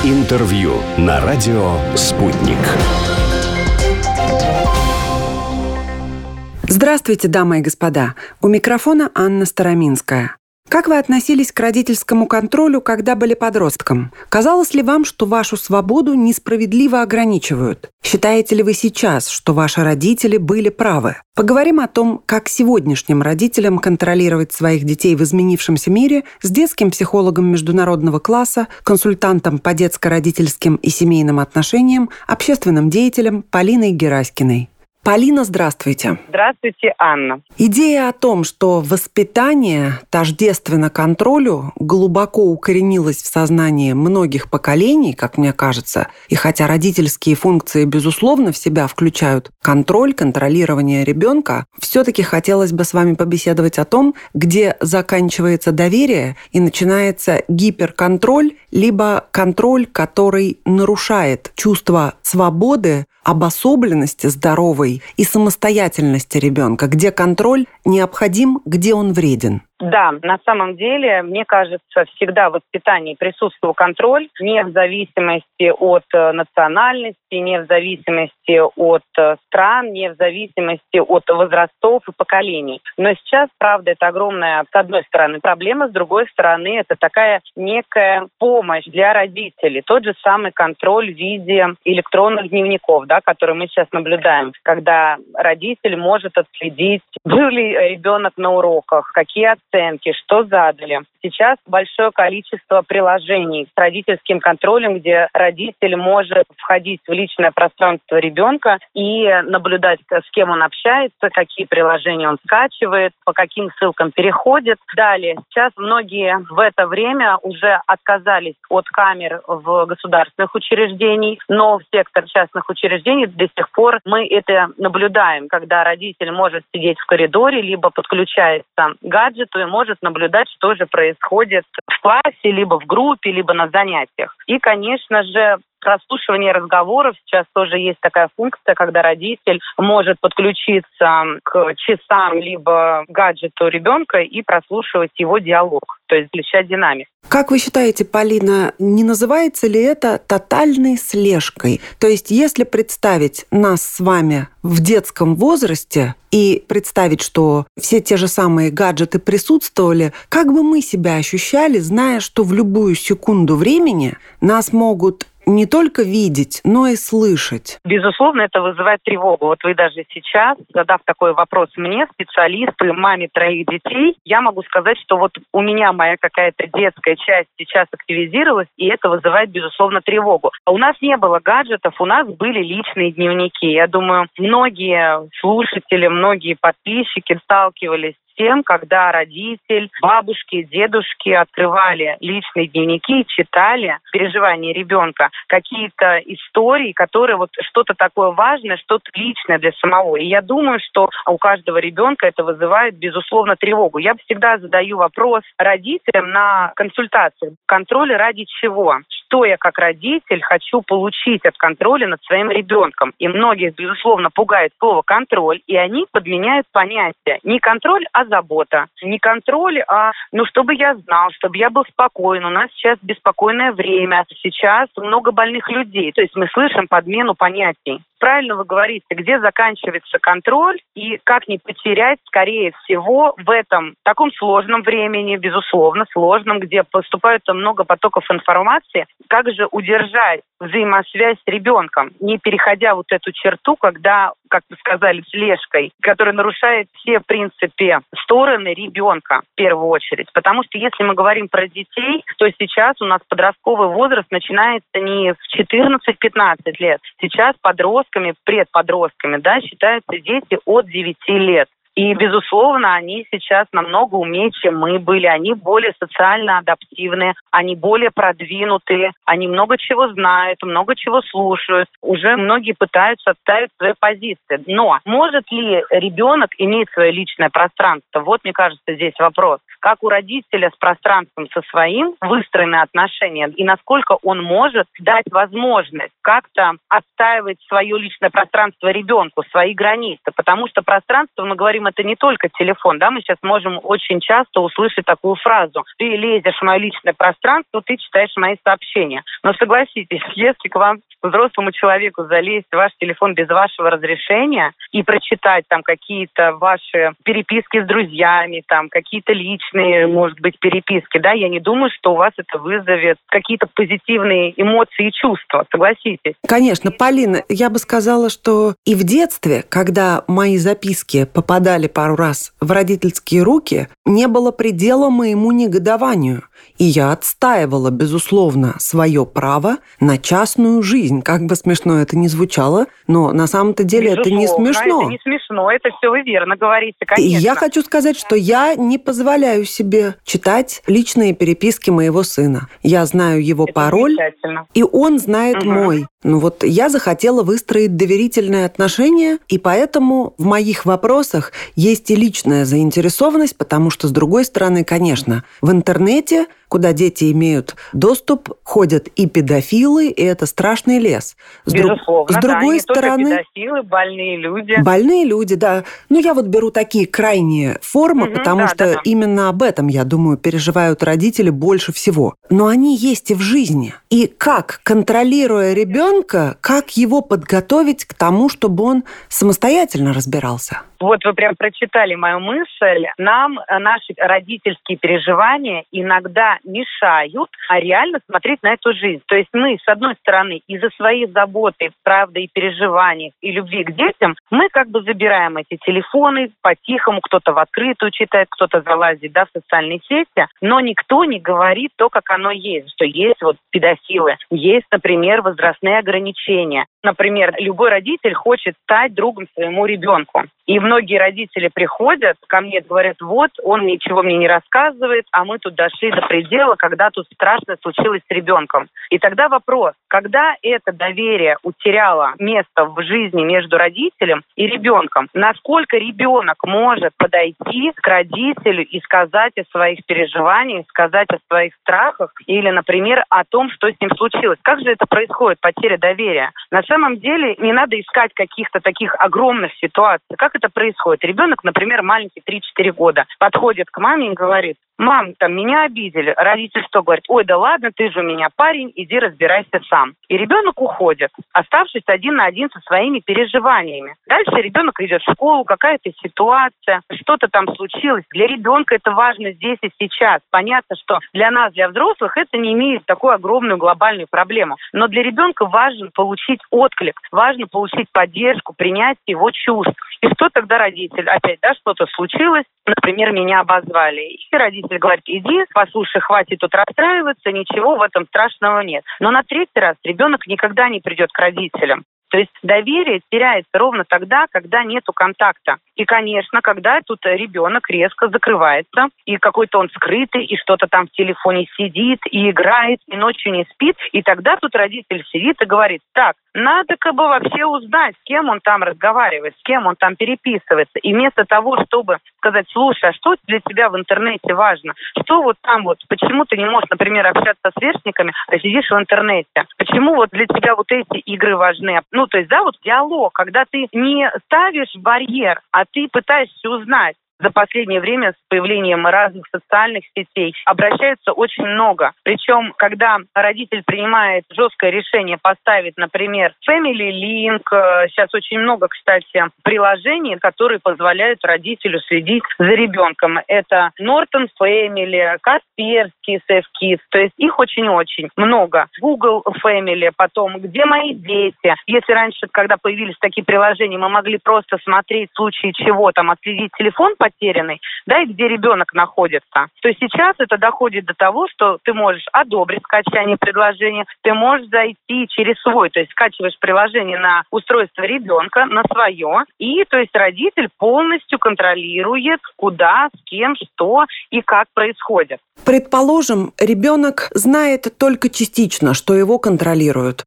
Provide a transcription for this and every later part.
Интервью на радио «Спутник». Здравствуйте, дамы и господа. У микрофона Анна Староминская. Как вы относились к родительскому контролю, когда были подростком? Казалось ли вам, что вашу свободу несправедливо ограничивают? Считаете ли вы сейчас, что ваши родители были правы? Поговорим о том, как сегодняшним родителям контролировать своих детей в изменившемся мире с детским психологом международного класса, консультантом по детско-родительским и семейным отношениям, общественным деятелем Полиной Гераськиной. Полина, здравствуйте. Здравствуйте, Анна. Идея о том, что воспитание тождественно контролю, глубоко укоренилась в сознании многих поколений, как мне кажется, и хотя родительские функции, безусловно, в себя включают контроль, контролирование ребенка, все-таки хотелось бы с вами побеседовать о том, где заканчивается доверие и начинается гиперконтроль, либо контроль, который нарушает чувство свободы, обособленности здоровой и самостоятельности ребенка, где контроль необходим, где он вреден. Да, на самом деле, мне кажется, всегда в воспитании присутствовал контроль, не в зависимости от национальности, не в зависимости от стран, не в зависимости от возрастов и поколений. Но сейчас, правда, это огромная, с одной стороны, проблема, с другой стороны, это такая некая помощь для родителей. Тот же самый контроль в виде электронных дневников, да, который мы сейчас наблюдаем, когда родитель может отследить, был ли ребенок на уроках, какие оценки, что задали. Сейчас большое количество приложений с родительским контролем, где родитель может входить в личное пространство ребенка и наблюдать, с кем он общается, какие приложения он скачивает, по каким ссылкам переходит. Далее, сейчас многие в это время уже отказались от камер в государственных учреждениях, но в сектор частных учреждений до сих пор мы это наблюдаем, когда родитель может сидеть в коридоре, либо подключается к гаджету и может наблюдать, что же происходит в классе, либо в группе, либо на занятиях. И, конечно же, прослушивание разговоров. Сейчас тоже есть такая функция, когда родитель может подключиться к часам либо гаджету ребенка и прослушивать его диалог, то есть включать динамик. Как вы считаете, Полина, не называется ли это тотальной слежкой? То есть, если представить нас с вами в детском возрасте и представить, что все те же самые гаджеты присутствовали, как бы мы себя ощущали, зная, что в любую секунду времени нас могут не только видеть, но и слышать? Безусловно, это вызывает тревогу. Вот вы даже сейчас, задав такой вопрос мне, специалисту и маме 3 детей, я могу сказать, что вот у меня моя какая-то детская часть сейчас активизировалась, и это вызывает, безусловно, тревогу. А у нас не было гаджетов, у нас были личные дневники. Я думаю, многие слушатели, многие подписчики сталкивались с тем, когда родитель, бабушки, дедушки открывали личные дневники и читали переживания ребенка, какие-то истории, которые вот что-то такое важное, что-то личное для самого. И я думаю, что у каждого ребенка это вызывает, безусловно, тревогу. Я всегда задаю вопрос родителям на консультациях. Контроль ради чего? Что я как родитель хочу получить от контроля над своим ребенком? И многих, безусловно, пугает слово «контроль», и они подменяют понятие. Не контроль, а забота. Не контроль, а чтобы я знал, чтобы я был спокоен. У нас сейчас беспокойное время. Сейчас много больных людей. То есть мы слышим подмену понятий. Правильно вы говорите, где заканчивается контроль и как не потерять, скорее всего, в этом таком сложном времени, безусловно, сложном, где поступает много потоков информации, как же удержать взаимосвязь с ребенком, не переходя вот эту черту, когда, как вы сказали, слежкой, которая нарушает все, в принципе, стороны ребенка в первую очередь. Потому что если мы говорим про детей, то сейчас у нас подростковый возраст начинается не в 14-15 лет. Сейчас подростками, предподростками, считаются дети от 9 лет. И, безусловно, они сейчас намного умнее, чем мы были. Они более социально адаптивные, они более продвинутые, они много чего знают, много чего слушают. Уже многие пытаются отставить свои позиции. Но может ли ребенок иметь свое личное пространство? Вот, мне кажется, здесь вопрос. Как у родителя с пространством со своим выстроены отношения, и насколько он может дать возможность как-то отстаивать свое личное пространство ребенку, свои границы. Потому что пространство, мы говорим рядом это не только телефон, да, мы сейчас можем очень часто услышать такую фразу: ты лезешь в мое личное пространство, ты читаешь мои сообщения. Но согласитесь, если к вам, взрослому человеку, залезть в ваш телефон без вашего разрешения и прочитать там какие-то ваши переписки с друзьями, там какие-то личные, может быть, переписки, да, я не думаю, что у вас это вызовет какие-то позитивные эмоции и чувства, согласитесь. Конечно, Полина, я бы сказала, что и в детстве, когда мои записки попадали пару раз в родительские руки, не было предела моему негодованию. И я отстаивала, безусловно, свое право на частную жизнь. Как бы смешно это ни звучало, но на самом-то деле это не смешно. Это не смешно, это все вы верно говорите, конечно. И я хочу сказать, что я не позволяю себе читать личные переписки моего сына. Я знаю его пароль, и он знает мой. Ну вот я захотела выстроить доверительные отношения, и поэтому в моих вопросах есть и личная заинтересованность, потому что, с другой стороны, конечно, в интернете, куда дети имеют доступ, ходят и педофилы, и это страшный лес. Безусловно, с другой стороны, не только педофилы, больные люди. Больные люди, да. Ну, я вот беру такие крайние формы, потому что именно об этом, я думаю, переживают родители больше всего. Но они есть и в жизни. И как, контролируя ребенка, как его подготовить к тому, чтобы он самостоятельно разбирался? Вот вы прям прочитали мою мысль. Нам наши родительские переживания иногда мешают реально смотреть на эту жизнь. То есть мы, с одной стороны, из-за своей заботы, правды и переживаний, и любви к детям, мы как бы забираем эти телефоны по-тихому, кто-то в открытую читает, кто-то залазит, да, в социальные сети, но никто не говорит то, как оно есть, что есть вот педофилы, есть, например, возрастные ограничения. Например, любой родитель хочет стать другом своему ребенку. И многие родители приходят ко мне и говорят: вот, он ничего мне не рассказывает, а мы тут дошли до предела, когда тут страшно случилось с ребенком. И тогда вопрос: когда это доверие утеряло место в жизни между родителем и ребенком, насколько ребенок может подойти к родителю и сказать о своих переживаниях, сказать о своих страхах или, например, о том, что с ним случилось? Как же это происходит, потеря доверия? На самом деле не надо искать каких-то таких огромных ситуаций. Как это происходит? Ребенок, например, маленький, 3-4 года, подходит к маме и говорит: мам, там меня обидели. Родитель что говорит? Ой, да ладно, ты же у меня парень, иди разбирайся сам. И ребенок уходит, оставшись один на один со своими переживаниями. Дальше ребенок идет в школу, какая-то ситуация, что-то там случилось. Для ребенка это важно здесь и сейчас. Понятно, что для нас, для взрослых, это не имеет такую огромную глобальную проблему. Но для ребенка важно получить отклик, важно получить поддержку, принять его чувств. И что тогда родитель? Опять, да, что-то случилось, например, меня обозвали. И родитель говорит: иди, послушай, хватит тут расстраиваться, ничего в этом страшного нет. Но на третий раз ребенок никогда не придет к родителям. То есть доверие теряется ровно тогда, когда нету контакта. И, конечно, когда тут ребенок резко закрывается, и какой-то он скрытый, и что-то там в телефоне сидит, и играет, и ночью не спит, и тогда тут родитель сидит и говорит: так, надо-ка бы вообще узнать, с кем он там разговаривает, с кем он там переписывается. И вместо того, чтобы сказать: слушай, а что для тебя в интернете важно? Что вот там вот, почему ты не можешь, например, общаться с сверстниками, а сидишь в интернете? Почему вот для тебя вот эти игры важны? Ну, то есть, да, вот диалог, когда ты не ставишь барьер, а ты пытаешься узнать. За последнее время с появлением разных социальных сетей обращаются очень много. Причем, когда родитель принимает жесткое решение поставить, например, Family Link, сейчас очень много, кстати, приложений, которые позволяют родителю следить за ребенком. Это Norton Family, Касперский Safe Kids, то есть их очень-очень много. Google Family, потом «Где мои дети?». Если раньше, когда появились такие приложения, мы могли просто смотреть в случае чего, там, отследить телефон потерянный, да, и где ребенок находится, то сейчас это доходит до того, что ты можешь одобрить скачание предложения, ты можешь зайти через свой, то есть скачиваешь приложение на устройство ребенка, на свое, и то есть родитель полностью контролирует, куда, с кем, что и как происходит. Предположим, ребенок знает только частично, что его контролируют. Он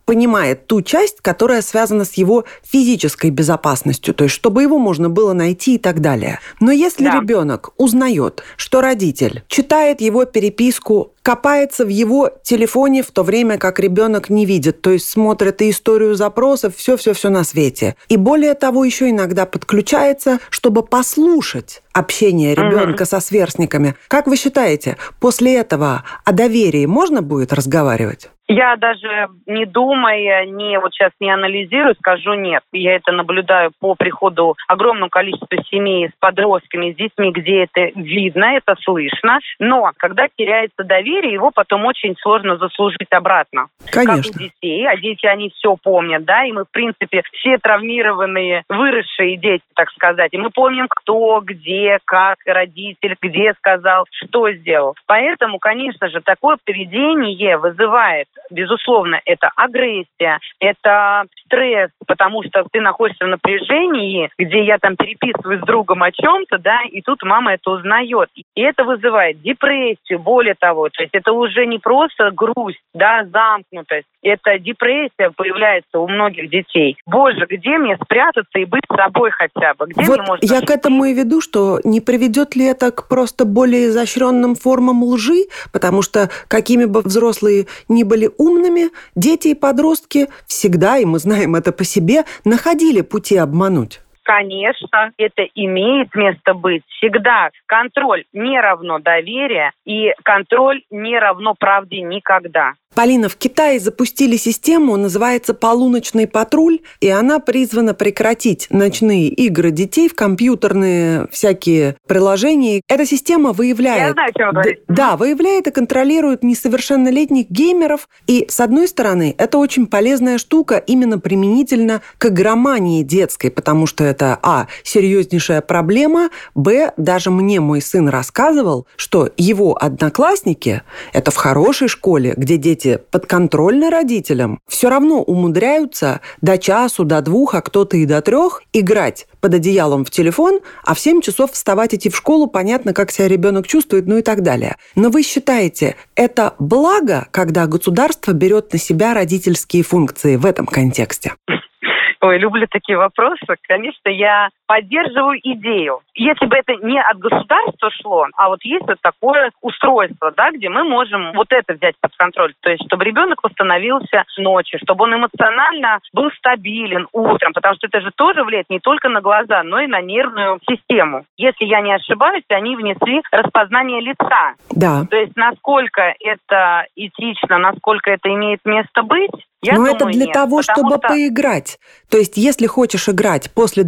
понимает ту часть, которая связана с его физической безопасностью, то есть чтобы его можно было найти и так далее. Но если ребенок узнает, что родитель читает его переписку, копается в его телефоне в то время, как ребенок не видит, то есть смотрит и историю запросов, все на свете. И более того, еще иногда подключается, чтобы послушать общение ребенка со сверстниками. Как вы считаете, после этого о доверии можно будет разговаривать? Я даже не думая, вот сейчас не анализирую, скажу нет. Я это наблюдаю по приходу огромного количества семей с подростками, с детьми, где это видно, это слышно. Но когда теряется доверие, его потом очень сложно заслужить обратно. Конечно. Как у детей. А дети, они все помнят, да, и мы, в принципе, все травмированные, выросшие дети, так сказать. И мы помним, кто, где, как родитель, где сказал, что сделал. Поэтому, конечно же, такое поведение вызывает, безусловно, это агрессия, это стресс, потому что ты находишься в напряжении, где я там переписываюсь с другом о чем-то, да, и тут мама это узнает. И это вызывает депрессию, более того, то есть это уже не просто грусть, да, замкнутость, это депрессия появляется у многих детей. Боже, где мне спрятаться и быть собой хотя бы? Где вот мне можно... Я к этому и веду, что не приведет ли это к просто более изощренным формам лжи, потому что какими бы взрослые ни были умными, дети и подростки всегда, и мы знаем это по себе, находили пути обмануть. Конечно, это имеет место быть. Всегда контроль не равно доверие, и контроль не равно правде никогда. Полина, в Китае запустили систему, называется «Полуночный патруль», и она призвана прекратить ночные игры детей в компьютерные всякие приложения. Эта система выявляет... Я знаю, о чем вы говорите. Да, выявляет и контролирует несовершеннолетних геймеров. И, с одной стороны, это очень полезная штука именно применительно к игромании детской, потому что это, серьезнейшая проблема, даже мне мой сын рассказывал, что его одноклассники, это в хорошей школе, где дети подконтрольны родителям, все равно умудряются до часу, до 2, а кто-то и до 3 играть под одеялом в телефон, а в 7 часов вставать, идти в школу, понятно, как себя ребенок чувствует, и так далее. Но вы считаете, это благо, когда государство берет на себя родительские функции в этом контексте? Ой, люблю такие вопросы. Конечно, я поддерживаю идею. Если бы это не от государства шло, а вот есть вот такое устройство, да, где мы можем вот это взять под контроль. То есть, чтобы ребенок восстановился ночью, чтобы он эмоционально был стабилен утром, потому что это же тоже влияет не только на глаза, но и на нервную систему. Если я не ошибаюсь, они внесли распознание лица. Да. То есть, насколько это этично, насколько это имеет место быть, я думаю, это для нет, того, чтобы поиграть. То есть, если хочешь играть после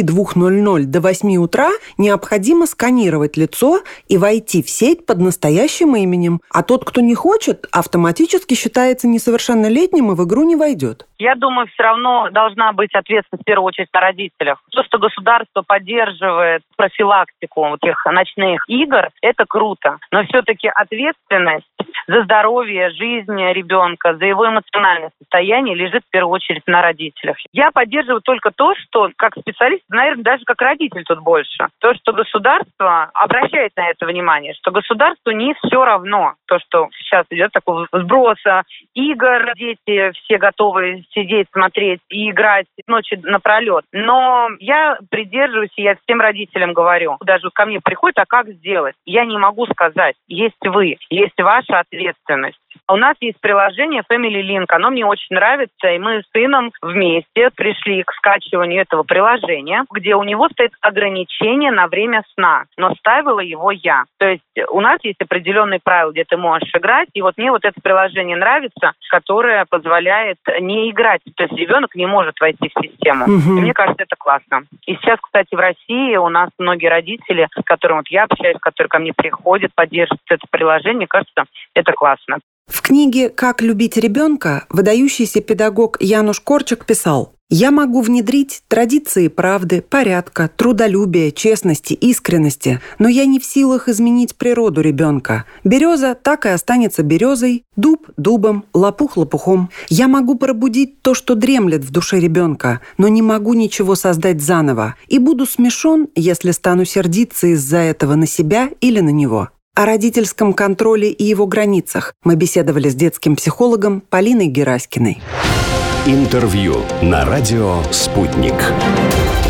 22:00 до 8 утра, необходимо сканировать лицо и войти в сеть под настоящим именем. А тот, кто не хочет, автоматически считается несовершеннолетним и в игру не войдет. Я думаю, все равно должна быть ответственность в первую очередь на родителях. То, что государство поддерживает профилактику вот этих ночных игр, это круто. Но все-таки ответственность за здоровье, жизнь ребенка, за его эмоциональное состояние лежит в первую очередь на родителях. Я поддерживаю только то, что как специалист, наверное, даже как родитель тут больше. То, что государство обращает на это внимание, что государству не все равно. То, что сейчас идет такой сброс игр, дети все готовы сидеть, смотреть и играть ночи напролет. Но я придерживаюсь, и я всем родителям говорю, даже ко мне приходят, а как сделать? Я не могу сказать. Есть вы, есть ваша ответственность. У нас есть приложение Family Link, оно мне очень нравится, и мы с сыном вместе пришли к скачиванию этого приложения, где у него стоит ограничение на время сна, но ставила его я. То есть у нас есть определенные правила, где ты можешь играть, и вот мне вот это приложение нравится, которое позволяет не играть, то есть ребенок не может войти в систему. И мне кажется, это классно. И сейчас, кстати, в России у нас многие родители, с которыми вот я общаюсь, которые ко мне приходят, поддерживают это приложение, мне кажется, это классно. В книге «Как любить ребенка» выдающийся педагог Януш Корчак писал: «Я могу внедрить традиции правды, порядка, трудолюбия, честности, искренности, но я не в силах изменить природу ребенка. Береза так и останется березой, дуб – дубом, лопух – лопухом. Я могу пробудить то, что дремлет в душе ребенка, но не могу ничего создать заново, и буду смешон, если стану сердиться из-за этого на себя или на него». О родительском контроле и его границах мы беседовали с детским психологом Полиной Гераськиной. Интервью на радио «Спутник».